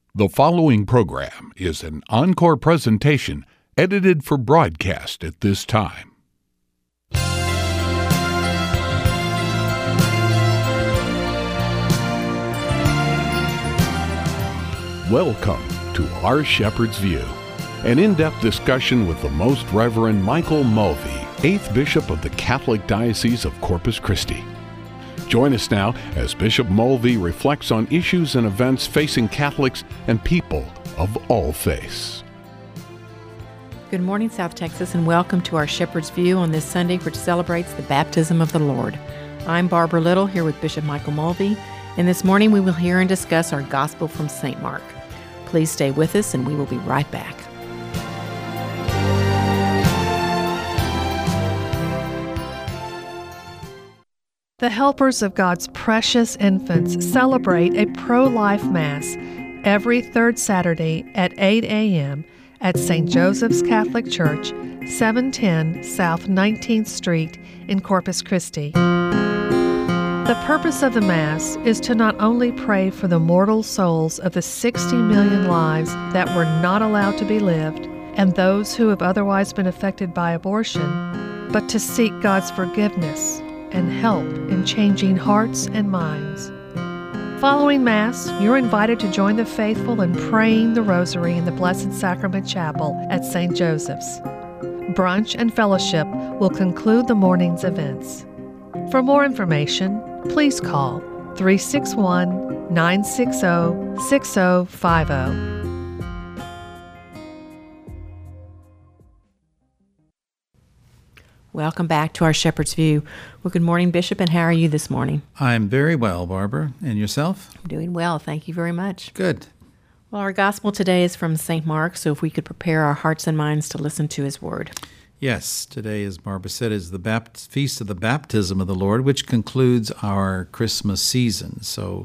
The following program is an encore presentation edited for broadcast at this time. Welcome to Our Shepherd's View, an in-depth discussion with the Most Reverend Michael Mulvey, 8th Bishop of the Catholic Diocese of Corpus Christi. Join us now as Bishop Mulvey reflects on issues and events facing Catholics and people of all faiths. Good morning, South Texas, and welcome to Our Shepherd's View on this Sunday, which celebrates the baptism of the Lord. I'm Barbara Little, here with Bishop Michael Mulvey, and this morning we will hear and discuss our Gospel from St. Mark. Please stay with us, and we will be right back. The helpers of God's precious infants celebrate a pro-life Mass every third Saturday at 8 a.m. at St. Joseph's Catholic Church, 710 South 19th Street in Corpus Christi. The purpose of the Mass is to not only pray for the mortal souls of the 60 million lives that were not allowed to be lived and those who have otherwise been affected by abortion, but to seek God's forgiveness and help in changing hearts and minds. Following Mass, you're invited to join the faithful in praying the Rosary in the Blessed Sacrament Chapel at St. Joseph's. Brunch and fellowship will conclude the morning's events. For more information, please call 361-960-6050. Welcome back to Our Shepherd's View. Well, good morning, Bishop, and how are you this morning? I'm very well, Barbara. And yourself? I'm doing well. Thank you very much. Good. Well, our Gospel today is from St. Mark, so if we could prepare our hearts and minds to listen to his word. Yes, today, as Barbara said, is the Feast of the Baptism of the Lord, which concludes our Christmas season. So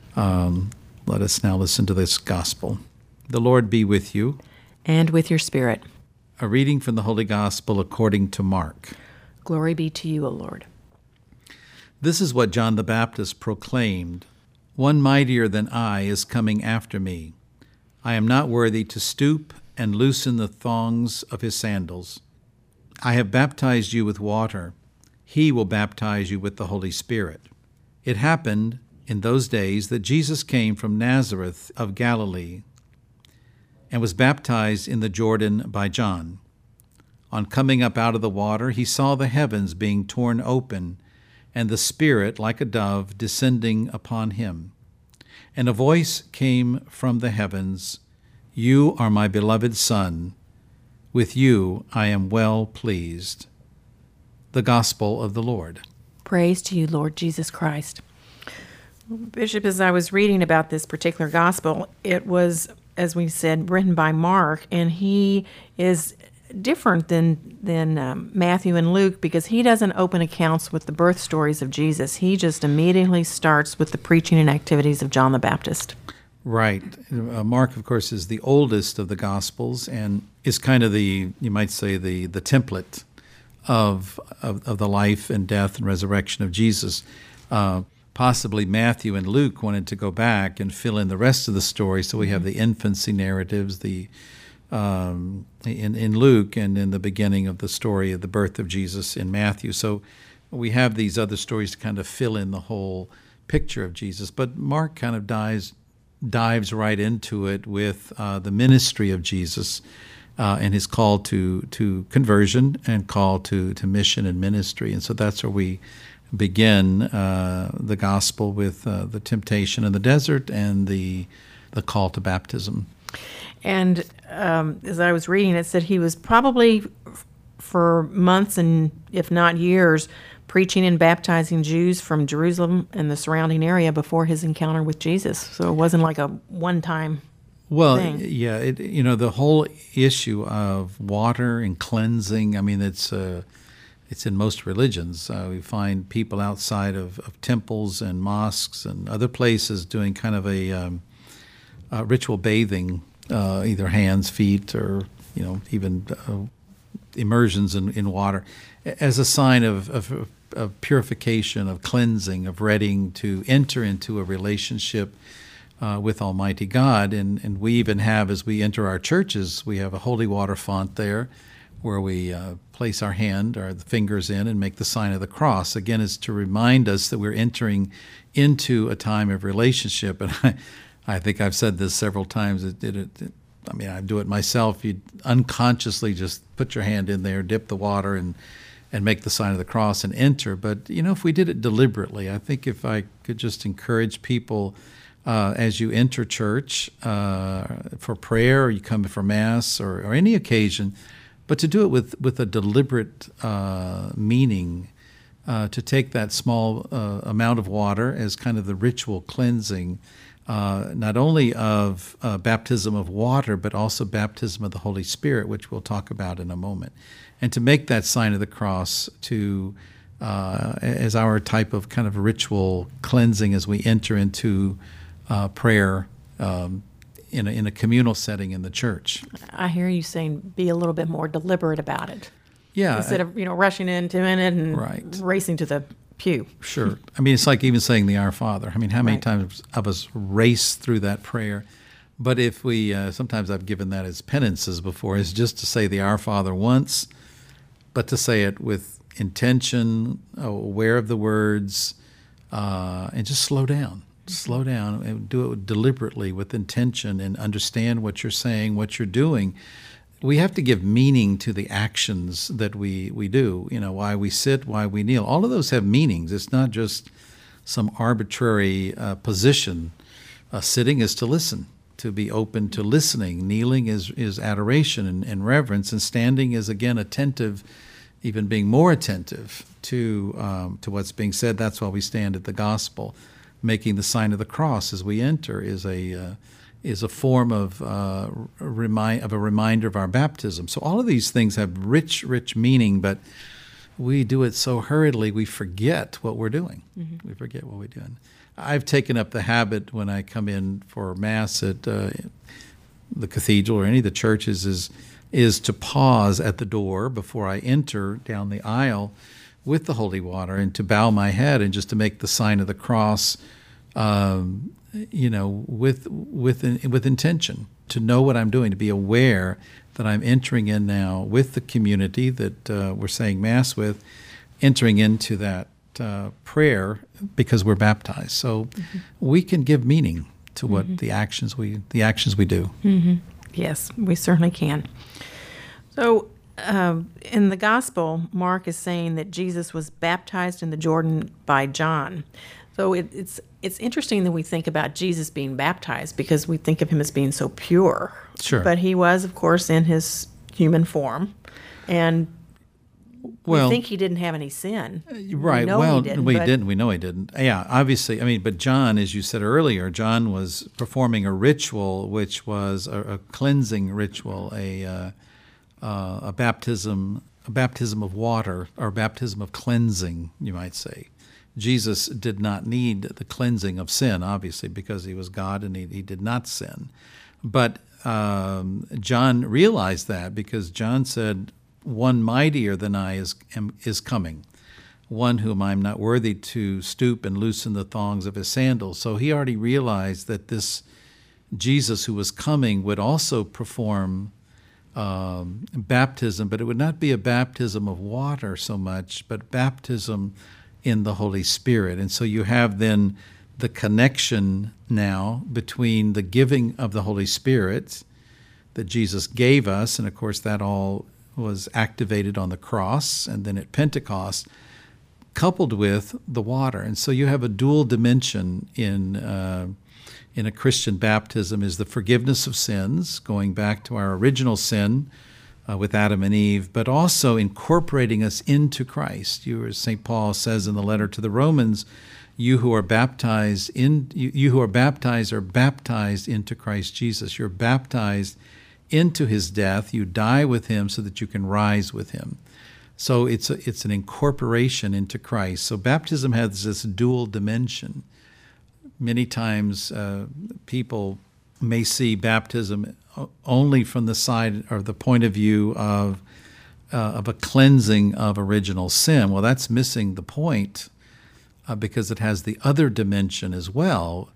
let us now listen to this Gospel. The Lord be with you. And with your spirit. A reading from the Holy Gospel according to Mark. Glory be to you, O Lord. This is what John the Baptist proclaimed. One mightier than I is coming after me. I am not worthy to stoop and loosen the thongs of his sandals. I have baptized you with water. He will baptize you with the Holy Spirit. It happened in those days that Jesus came from Nazareth of Galilee and was baptized in the Jordan by John. On coming up out of the water, he saw the heavens being torn open, and the Spirit, like a dove, descending upon him. And a voice came from the heavens, "You are my beloved Son. With you I am well pleased." The Gospel of the Lord. Praise to you, Lord Jesus Christ. Bishop, as I was reading about this particular Gospel, it was, as we said, written by Mark, and he is different than Matthew and Luke because he doesn't open accounts with the birth stories of Jesus. He just immediately starts with the preaching and activities of John the Baptist. Right. Mark, of course, is the oldest of the Gospels and is kind of you might say, the template of the life and death and resurrection of Jesus. Possibly Matthew and Luke wanted to go back and fill in the rest of the story, so we have the infancy narratives, in Luke, and in the beginning of the story of the birth of Jesus in Matthew. So we have these other stories to kind of fill in the whole picture of Jesus. But Mark kind of dives right into it with the ministry of Jesus and his call to conversion and call to mission and ministry. And so that's where we begin the gospel with the temptation in the desert and the call to baptism. And as I was reading, it said he was probably for months and if not years preaching and baptizing Jews from Jerusalem and the surrounding area before his encounter with Jesus. So it wasn't like a one-time thing. Yeah, the whole issue of water and cleansing, I mean, it's in most religions. We find people outside of temples and mosques and other places doing kind of a ritual bathing, either hands, feet, or even immersions in water, as a sign of purification, of cleansing, of readying to enter into a relationship with Almighty God. And we even have, as we enter our churches, we have a holy water font there where we place our hand or the fingers in and make the sign of the cross. Again, it's to remind us that we're entering into a time of relationship. And I think I've said this several times. I mean, I do it myself. You unconsciously just put your hand in there, dip the water, and make the sign of the cross and enter. But, if we did it deliberately, I think if I could just encourage people as you enter church for prayer, or you come for Mass, or any occasion, but to do it with a deliberate meaning, to take that small amount of water as kind of the ritual cleansing, not only of baptism of water, but also baptism of the Holy Spirit, which we'll talk about in a moment. And to make that sign of the cross as our type of kind of ritual cleansing as we enter into prayer in a communal setting in the church. I hear you saying be a little bit more deliberate about it. Yeah. Instead of, rushing into it and right. racing to the pew. Sure. I mean, it's like even saying the Our Father. I mean, how many times of us race through that prayer? But if we, sometimes I've given that as penances before, is just to say the Our Father once, but to say it with intention, aware of the words, and just slow down. Slow down and do it deliberately with intention and understand what you're saying, what you're doing. We have to give meaning to the actions that we do, why we sit, why we kneel. All of those have meanings. It's not just some arbitrary position. Sitting is to listen, to be open to listening. Kneeling is adoration and reverence, and standing is, again, attentive, even being more attentive to what's being said. That's why we stand at the gospel. Making the sign of the cross as we enter is a form of a reminder of our baptism. So all of these things have rich meaning, but we do it so hurriedly we forget what we're doing. Mm-hmm. We forget what we're doing. I've taken up the habit when I come in for Mass at the cathedral or any of the churches is to pause at the door before I enter down the aisle with the holy water, and to bow my head and just to make the sign of the cross, with intention, to know what I'm doing, to be aware that I'm entering in now with the community that we're saying Mass with, entering into that prayer because we're baptized. So we can give meaning to what the actions we do. Mm-hmm. Yes, we certainly can. So. In the gospel, Mark is saying that Jesus was baptized in the Jordan by John. So it's interesting that we think about Jesus being baptized because we think of him as being so pure. Sure. But he was, of course, in his human form, and we think he didn't have any sin. Right. We know he didn't. We know he didn't. Yeah, obviously. I mean, but John, as you said earlier, John was performing a ritual which was a cleansing ritual, a baptism of water, or baptism of cleansing, you might say. Jesus did not need the cleansing of sin, obviously, because he was God and he did not sin. But John realized that because John said, "One mightier than I is coming, one whom I am not worthy to stoop and loosen the thongs of his sandals." So he already realized that this Jesus who was coming would also perform baptism, but it would not be a baptism of water so much, but baptism in the Holy Spirit. And so you have then the connection now between the giving of the Holy Spirit that Jesus gave us, and of course that all was activated on the cross and then at Pentecost, coupled with the water. And so you have a dual dimension in a Christian baptism, is the forgiveness of sins, going back to our original sin with Adam and Eve, but also incorporating us into Christ. As St. Paul says in the letter to the Romans, you who are baptized are baptized into Christ Jesus. You're baptized into his death. You die with him so that you can rise with him. So it's an incorporation into Christ. So baptism has this dual dimension. Many times people may see baptism only from the side or the point of view of a cleansing of original sin. Well, that's missing the point because it has the other dimension as well.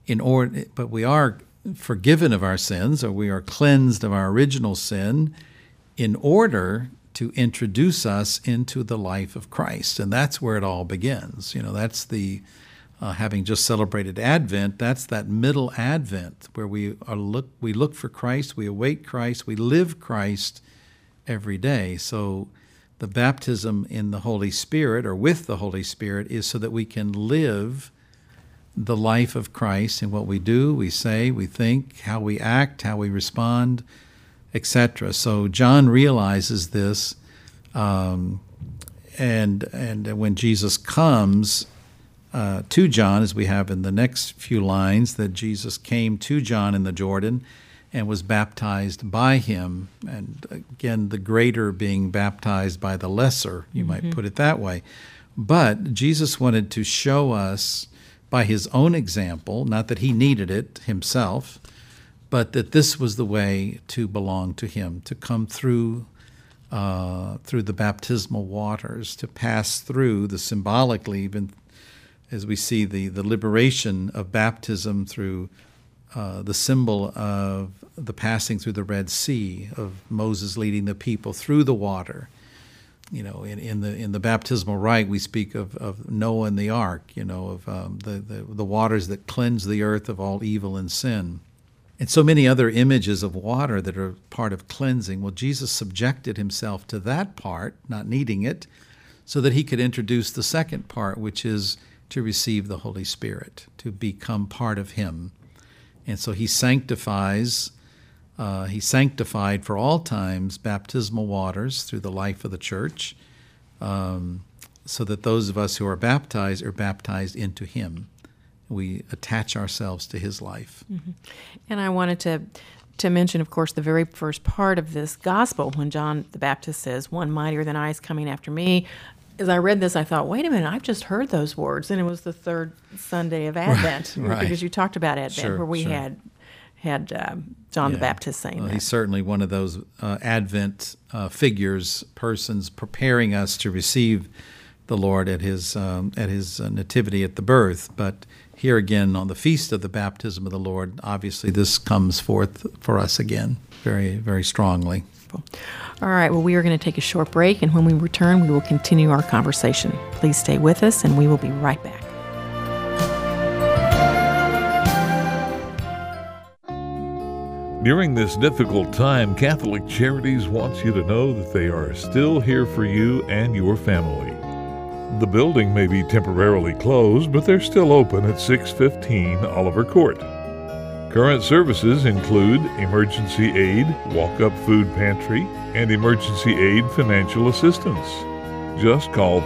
but we are forgiven of our sins, or we are cleansed of our original sin, in order to introduce us into the life of Christ. And that's where it all begins. That's the having just celebrated Advent, that's that middle Advent where we look for Christ, we await Christ, we live Christ every day. So the baptism in the Holy Spirit, or with the Holy Spirit, is so that we can live the life of Christ in what we do, we say, we think, how we act, how we respond, etc. So John realizes this, and when Jesus comes to John, as we have in the next few lines, that Jesus came to John in the Jordan and was baptized by him, and again, the greater being baptized by the lesser, you might put it that way. But Jesus wanted to show us by his own example, not that he needed it himself, but that this was the way to belong to him, to come through the baptismal waters, to pass through symbolically, even as we see the liberation of baptism through the symbol of the passing through the Red Sea, of Moses leading the people through the water. In the baptismal rite, we speak of Noah and the ark, of the waters that cleanse the earth of all evil and sin. And so many other images of water that are part of cleansing. Well, Jesus subjected himself to that part, not needing it, so that he could introduce the second part, which is to receive the Holy Spirit, to become part of him. And so he sanctified for all times baptismal waters through the life of the church, so that those of us who are baptized into him. We attach ourselves to his life. Mm-hmm. And I wanted to mention, of course, the very first part of this gospel, when John the Baptist says, "One mightier than I is coming after me." As I read this, I thought, wait a minute, I've just heard those words. And it was the third Sunday of Advent, right. Because you talked about Advent, where we had John the Baptist saying that. He's certainly one of those Advent persons preparing us to receive the Lord at his nativity at the birth. But here again, on the feast of the baptism of the Lord, obviously this comes forth for us again very, very strongly. All right, well, we are going to take a short break, and when we return, we will continue our conversation. Please stay with us, and we will be right back. During this difficult time, Catholic Charities wants you to know that they are still here for you and your family. The building may be temporarily closed, but they're still open at 615 Oliver Court. Current services include emergency aid, walk-up food pantry, and emergency aid financial assistance. Just call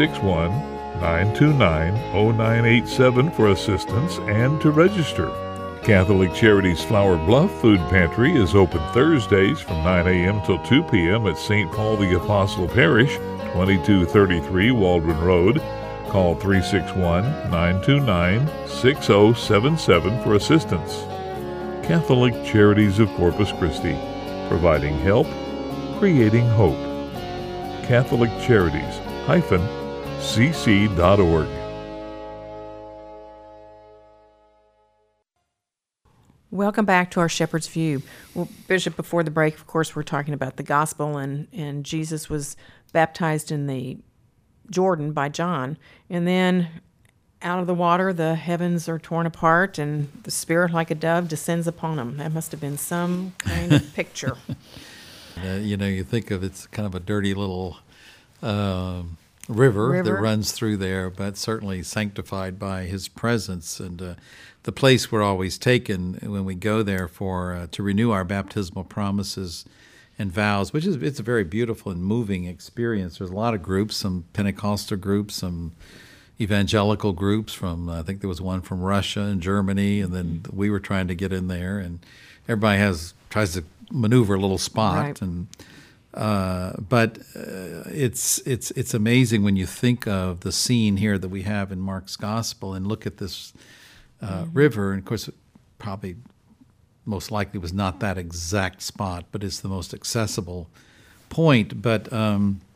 361-929-0987 for assistance and to register. Catholic Charities Flower Bluff Food Pantry is open Thursdays from 9 a.m. till 2 p.m. at St. Paul the Apostle Parish, 2233 Waldron Road. Call 361-929-6077 for assistance. Catholic Charities of Corpus Christi, providing help, creating hope. CatholicCharities-cc.org. Welcome back to our Shepherd's View. Well, Bishop, before the break, of course, we're talking about the gospel, and Jesus was baptized in the Jordan by John, and then out of the water, the heavens are torn apart, and the Spirit, like a dove, descends upon him. That must have been some kind of picture. You think of it's kind of a dirty little river that runs through there, but certainly sanctified by his presence. And the place we're always taken when we go there to renew our baptismal promises and vows, it's a very beautiful and moving experience. There's a lot of groups, some Pentecostal groups, some evangelical groups from, I think there was one from Russia and Germany, and then we were trying to get in there, and everybody tries to maneuver a little spot, right. And but it's amazing when you think of the scene here that we have in Mark's Gospel and look at this river, and of course, probably most likely was not that exact spot, but it's the most accessible point. But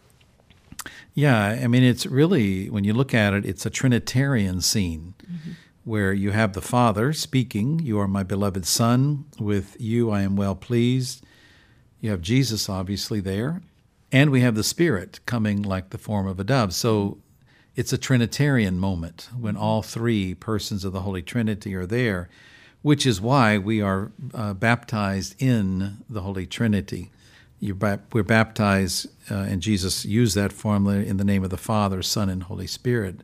it's really, when you look at it, it's a Trinitarian scene. where you have the Father speaking, "You are my beloved Son, with you I am well pleased." You have Jesus obviously there, and we have the Spirit coming like the form of a dove. So it's a Trinitarian moment when all three persons of the Holy Trinity are there, which is why we are baptized in the Holy Trinity. We're baptized, and Jesus used that formula, in the name of the Father, Son, and Holy Spirit.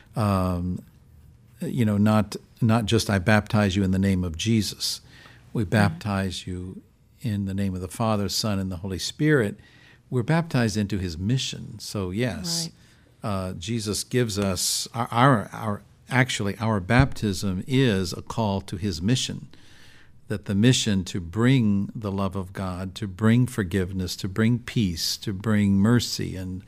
Not just I baptize you in the name of Jesus. We baptize you in the name of the Father, Son, and the Holy Spirit. We're baptized into his mission. So yes, Jesus gives us our baptism is a call to his mission. That the mission to bring the love of God, to bring forgiveness, to bring peace, to bring mercy and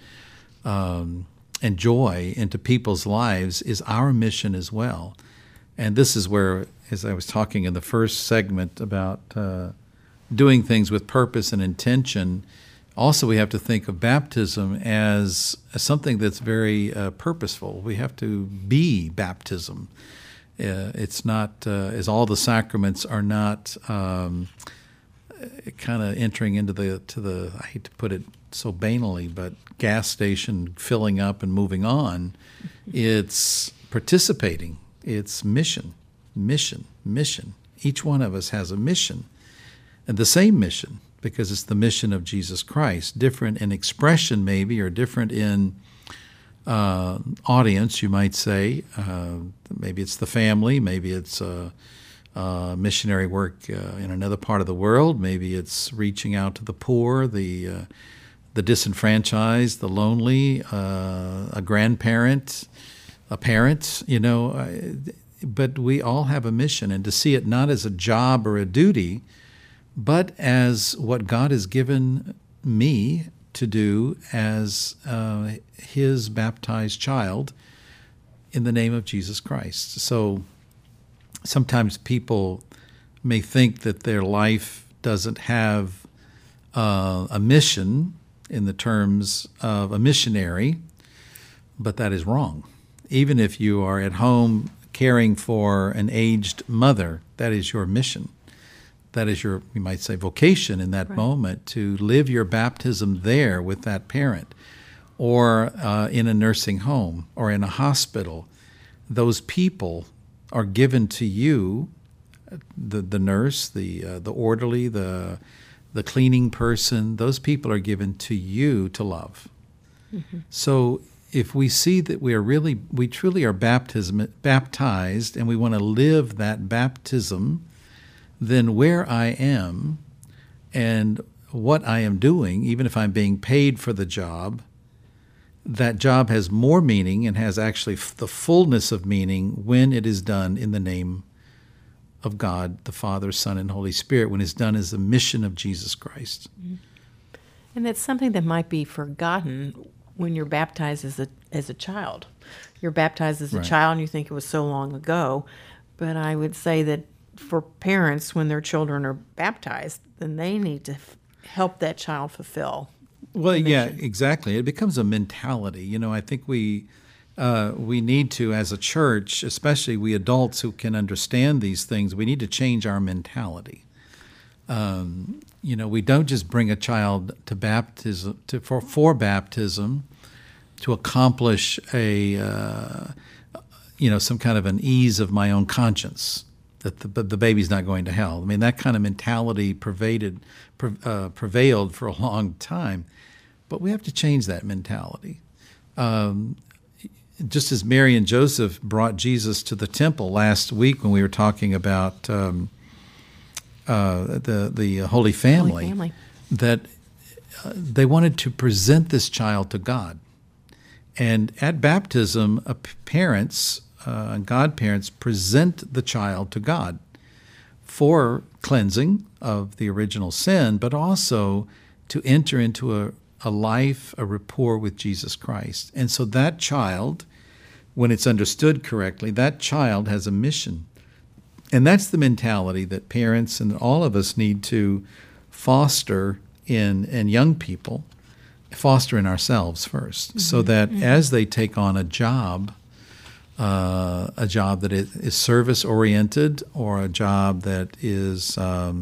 joy into people's lives is our mission as well. And this is where, as I was talking in the first segment about doing things with purpose and intention, also we have to think of baptism as something that's very purposeful. We have to be baptism. It's not, as all the sacraments are not kind of entering into the, I hate to put it so banally, but gas station, filling up and moving on. It's participating. It's mission. Each one of us has a mission, and the same mission, because it's the mission of Jesus Christ. Different in expression maybe, or different in audience, you might say. Maybe it's the family, maybe it's missionary work in another part of the world, maybe it's reaching out to the poor, the disenfranchised, the lonely, a grandparent, a parent, but we all have a mission, and to see it not as a job or a duty, but as what God has given me to do as his baptized child in the name of Jesus Christ. So sometimes people may think that their life doesn't have a mission in the terms of a missionary, but that is wrong. Even if you are at home caring for an aged mother, that is your mission. That is your, you might say, vocation in that moment, to live your baptism there with that parent, or in a nursing home, or in a hospital. Those people are given to you, the nurse, the orderly, the cleaning person. Those people are given to you to love. Mm-hmm. So if we see that we truly are baptized, and we want to live that baptism, then where I am and what I am doing, even if I'm being paid for the job, that job has more meaning and has actually the fullness of meaning when it is done in the name of God, the Father, Son, and Holy Spirit, when it's done as the mission of Jesus Christ. And that's something that might be forgotten when you're baptized as a child. You're baptized as a child and you think it was so long ago, but I would say that for parents, when their children are baptized, then they need to help that child fulfill. Well, yeah, exactly. It becomes a mentality. I think we need to, as a church, especially we adults who can understand these things, we need to change our mentality. We don't just bring a child to baptism for baptism to accomplish some kind of an ease of my own conscience, that the baby's not going to hell. I mean, that kind of mentality prevailed for a long time, but we have to change that mentality. Just as Mary and Joseph brought Jesus to the temple last week when we were talking about the Holy Family, that they wanted to present this child to God. And at baptism, parents and godparents present the child to God for cleansing of the original sin, but also to enter into a life, a rapport with Jesus Christ. And so that child, when it's understood correctly, that child has a mission. And that's the mentality that parents and all of us need to foster in young people, foster in ourselves first, so that as they take on a job, a job that is service-oriented, or a job that is,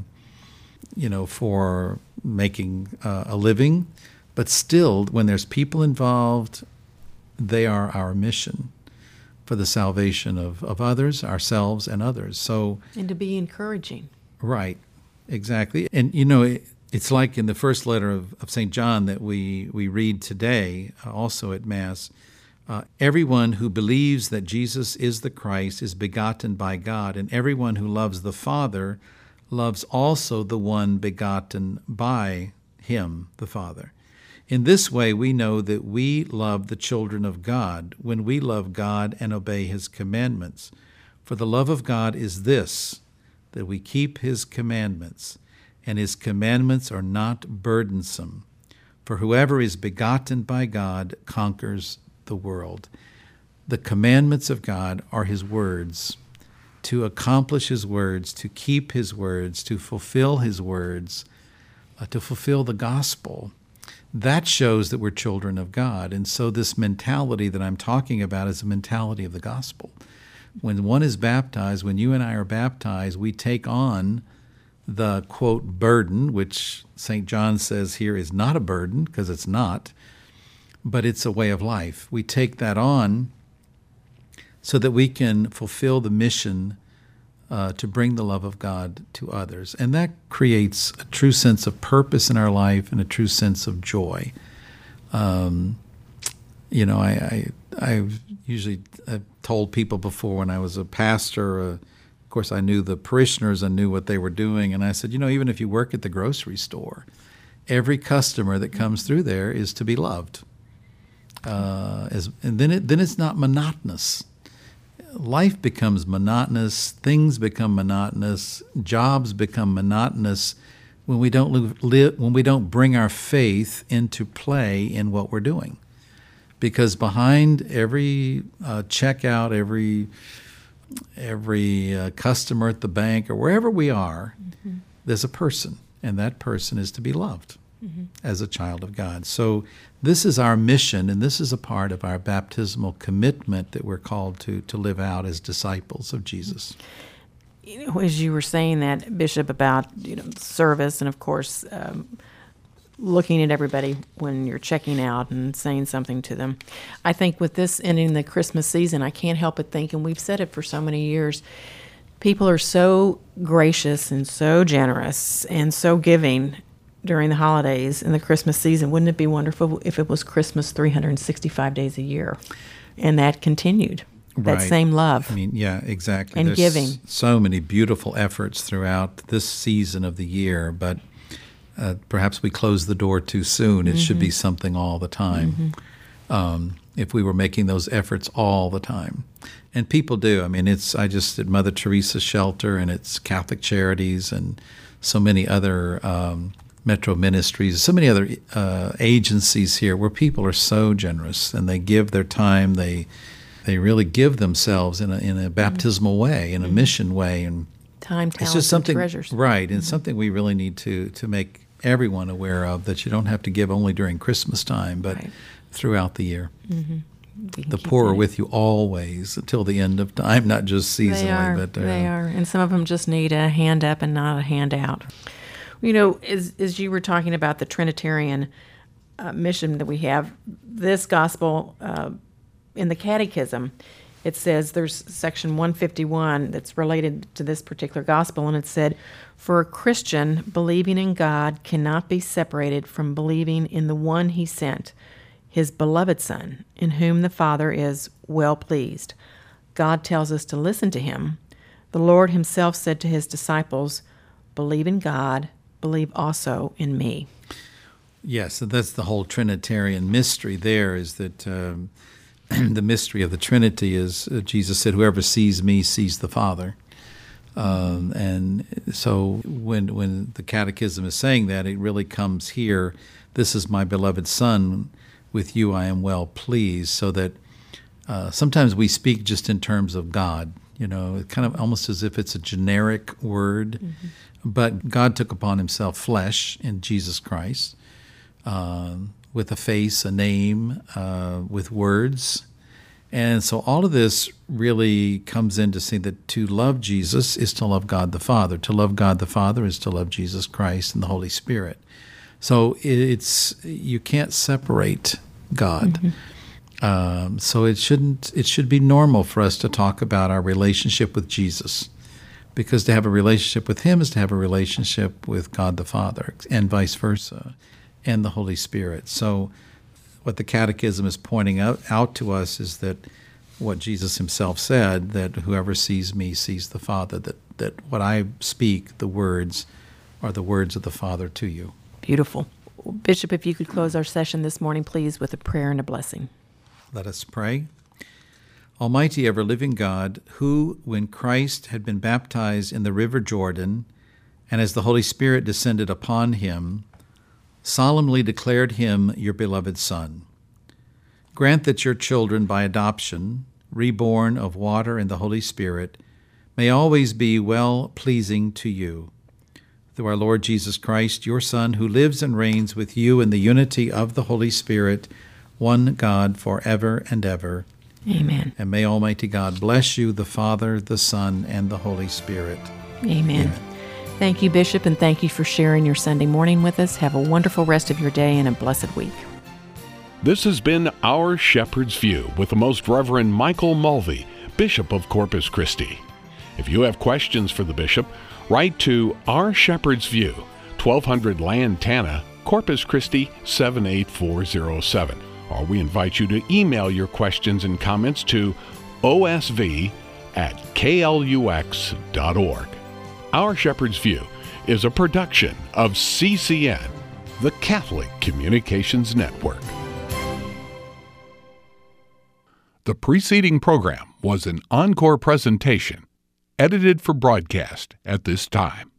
for making a living. But still, when there's people involved, they are our mission for the salvation of others, ourselves, and others. So, and to be encouraging. Right, exactly. And, it's like in the first letter of St. John that we read today, also at Mass, everyone who believes that Jesus is the Christ is begotten by God, and everyone who loves the Father loves also the one begotten by him, the Father. In this way, we know that we love the children of God when we love God and obey his commandments. For the love of God is this, that we keep his commandments, and his commandments are not burdensome. For whoever is begotten by God conquers the world. The commandments of God are his words. To accomplish his words, to keep his words, to fulfill his words, to fulfill the gospel, that shows that we're children of God. And so this mentality that I'm talking about is a mentality of the gospel. When one is baptized, when you and I are baptized, we take on the, quote, burden, which St. John says here is not a burden, because it's not, but it's a way of life. We take that on so that we can fulfill the mission to bring the love of God to others. And that creates a true sense of purpose in our life and a true sense of joy. I've told people before when I was a pastor, of course I knew the parishioners and knew what they were doing, and I said, even if you work at the grocery store, every customer that comes through there is to be loved. And then it's not monotonous. Life becomes monotonous, things become monotonous, jobs become monotonous when we don't bring our faith into play in what we're doing. Because behind every checkout, every customer at the bank or wherever we are, mm-hmm. there's a person, and that person is to be loved mm-hmm. as a child of God. So this is our mission, and this is a part of our baptismal commitment that we're called to live out as disciples of Jesus. As you were saying that, Bishop, about service, and of course looking at everybody when you're checking out and saying something to them, I think with this ending the Christmas season, I can't help but think, and we've said it for so many years, people are so gracious and so generous and so giving during the holidays and the Christmas season. Wouldn't it be wonderful if it was Christmas 365 days a year and that continued? That right. same love. Yeah, exactly. And There's giving. So many beautiful efforts throughout this season of the year, but perhaps we close the door too soon. It mm-hmm. should be something all the time. Mm-hmm. If we were making those efforts all the time. And people do. I just at Mother Teresa's shelter, and it's Catholic Charities and so many other Metro Ministries, so many other agencies here where people are so generous and they give their time. They really give themselves in a baptismal way, in a mission way, and time, talent, it's just something, and treasures. Right, and something we really need to make everyone aware of, that you don't have to give only during Christmas time, but right. throughout the year. Mm-hmm. The poor are with you always until the end of time, not just seasonally. They are, and some of them just need a hand up and not a hand out. As you were talking about the Trinitarian mission that we have, this gospel in the Catechism, it says there's section 151 that's related to this particular gospel, and it said, for a Christian, believing in God cannot be separated from believing in the one he sent, his beloved Son, in whom the Father is well pleased. God tells us to listen to him. The Lord himself said to his disciples, believe in God, believe also in me. Yes, and that's the whole Trinitarian mystery there, is that the mystery of the Trinity is, Jesus said, whoever sees me sees the Father. And so when the Catechism is saying that, it really comes here, this is my beloved Son, with you I am well pleased, so that sometimes we speak just in terms of God, kind of almost as if it's a generic word, mm-hmm. but God took upon himself flesh in Jesus Christ, with a face, a name, with words, And so all of this really comes in to say that to love Jesus is to love God the Father. To love God the Father is to love Jesus Christ and the Holy Spirit. So you can't separate God. So it should be normal for us to talk about our relationship with Jesus, because to have a relationship with Him is to have a relationship with God the Father, and vice versa, and the Holy Spirit. So what the Catechism is pointing out to us is that what Jesus Himself said, that whoever sees me sees the Father, that what I speak, the words, are the words of the Father to you. Beautiful. Bishop, if you could close our session this morning, please, with a prayer and a blessing. Let us pray. Almighty ever-living God, who, when Christ had been baptized in the river Jordan, and as the Holy Spirit descended upon Him, solemnly declared Him your beloved Son, grant that your children by adoption, reborn of water and the Holy Spirit, may always be well-pleasing to you. Through our Lord Jesus Christ, your Son, who lives and reigns with you in the unity of the Holy Spirit, one God, forever and ever. Amen. And may Almighty God bless you, the Father, the Son, and the Holy Spirit. Amen. Amen. Thank you, Bishop, and thank you for sharing your Sunday morning with us. Have a wonderful rest of your day and a blessed week. This has been Our Shepherd's View with the Most Reverend Michael Mulvey, Bishop of Corpus Christi. If you have questions for the Bishop, write to Our Shepherd's View, 1200 Lantana, Corpus Christi 78407. Or we invite you to email your questions and comments to osv@klux.org. Our Shepherd's View is a production of CCN, the Catholic Communications Network. The preceding program was an encore presentation, edited for broadcast at this time.